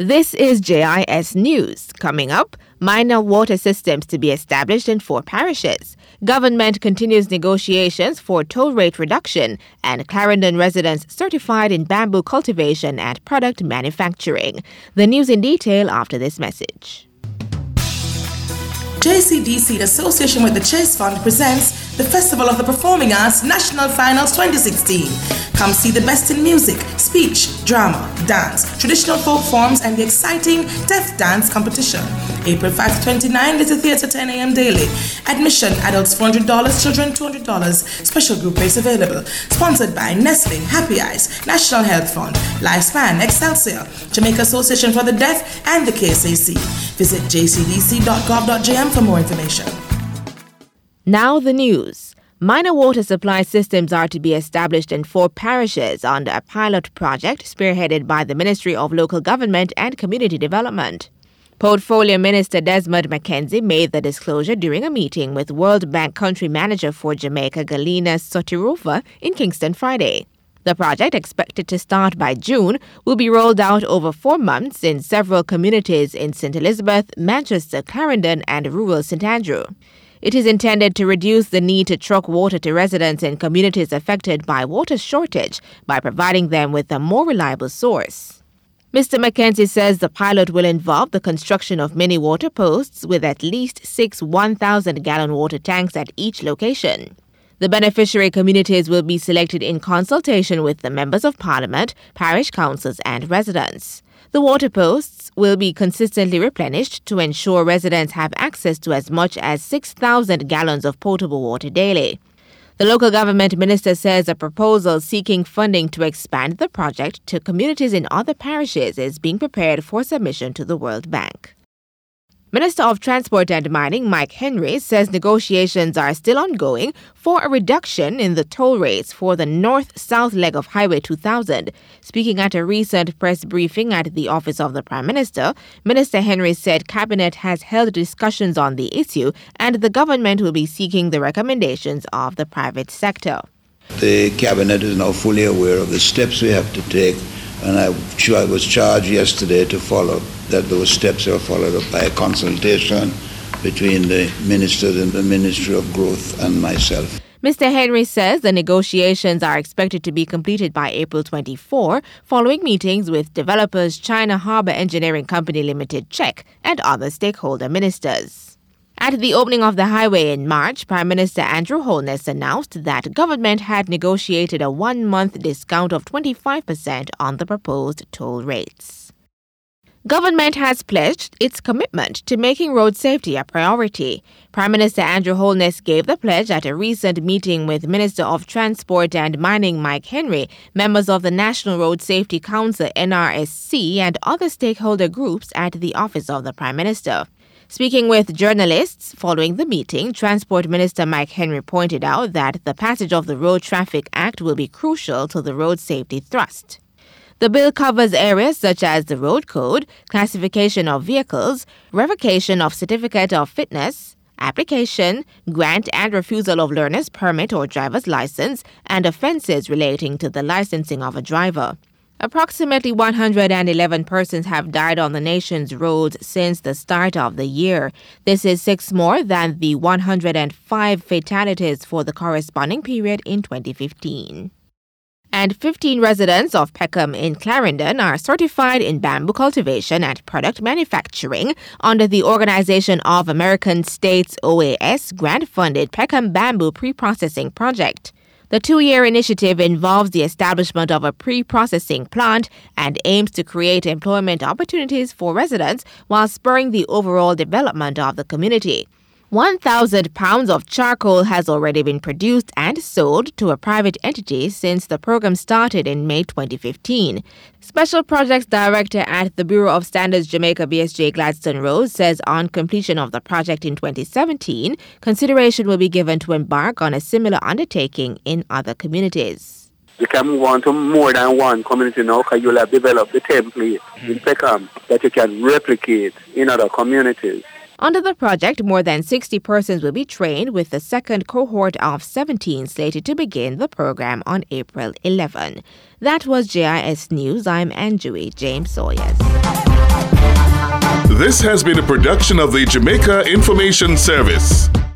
This is JIS News. Coming up, minor water systems to be established in 4 parishes. Government continues negotiations for toll rate reduction, and Clarendon residents certified in bamboo cultivation and product manufacturing. The news in detail after this message. JCDC, in association with the Chase Fund, presents the Festival of the Performing Arts National Finals 2016. Come see the best in music, speech, drama, dance, traditional folk forms, and the exciting Deaf Dance Competition. April 5 to 29, Little Theatre, 10 a.m. daily. Admission, adults $400, children $200. Special group rates available. Sponsored by Nestle, Happy Eyes, National Health Fund, Lifespan, Excelsior, Jamaica Association for the Deaf, and the KSAC. Visit jcdc.gov.jm for more information. Now the news. Minor water supply systems are to be established in 4 parishes under a pilot project spearheaded by the Ministry of Local Government and Community Development. Portfolio Minister Desmond McKenzie made the disclosure during a meeting with World Bank Country Manager for Jamaica, Galina Sotirufa, in Kingston Friday. The project, expected to start by June, will be rolled out over 4 months in several communities in St. Elizabeth, Manchester, Clarendon, and rural St. Andrew. It is intended to reduce the need to truck water to residents in communities affected by water shortage by providing them with a more reliable source. Mr. McKenzie says the pilot will involve the construction of mini water posts with at least 6 1,000-gallon water tanks at each location. The beneficiary communities will be selected in consultation with the members of parliament, parish councils, and residents. The water posts will be consistently replenished to ensure residents have access to as much as 6,000 gallons of potable water daily. The local government minister says a proposal seeking funding to expand the project to communities in other parishes is being prepared for submission to the World Bank. Minister of Transport and Mining Mike Henry says negotiations are still ongoing for a reduction in the toll rates for the north-south leg of Highway 2000. Speaking at a recent press briefing at the office of the Prime Minister, Minister Henry said Cabinet has held discussions on the issue and the government will be seeking the recommendations of the private sector. The Cabinet is now fully aware of the steps we have to take, and I was charged yesterday to follow that those steps are followed up by a consultation between the ministers in the Ministry of Growth and myself. Mr. Henry says the negotiations are expected to be completed by April 24, following meetings with developers China Harbour Engineering Company Limited, CHEC, and other stakeholder ministers. At the opening of the highway in March, Prime Minister Andrew Holness announced that government had negotiated a 1-month discount of 25% on the proposed toll rates. Government has pledged its commitment to making road safety a priority. Prime Minister Andrew Holness gave the pledge at a recent meeting with Minister of Transport and Mining Mike Henry, members of the National Road Safety Council NRSC, and other stakeholder groups at the office of the Prime Minister. Speaking with journalists following the meeting, Transport Minister Mike Henry pointed out that the passage of the Road Traffic Act will be crucial to the road safety thrust. The bill covers areas such as the road code, classification of vehicles, revocation of certificate of fitness, application, grant and refusal of learner's permit or driver's license, and offences relating to the licensing of a driver. Approximately 111 persons have died on the nation's roads since the start of the year. This is 6 more than the 105 fatalities for the corresponding period in 2015. And 15 residents of Peckham in Clarendon are certified in bamboo cultivation and product manufacturing under the Organization of American States OAS grant-funded Peckham Bamboo Pre-Processing Project. The 2-year initiative involves the establishment of a pre-processing plant and aims to create employment opportunities for residents while spurring the overall development of the community. 1,000 pounds of charcoal has already been produced and sold to a private entity since the program started in May 2015. Special Projects Director at the Bureau of Standards Jamaica BSJ Gladstone Rose says on completion of the project in 2017, consideration will be given to embark on a similar undertaking in other communities. You can move on to more than one community now because you'll have developed the template in Peckham that you can replicate in other communities. Under the project, more than 60 persons will be trained, with the second cohort of 17 slated to begin the program on April 11. That was JIS News. I'm Anjui James Sawyers. This has been a production of the Jamaica Information Service.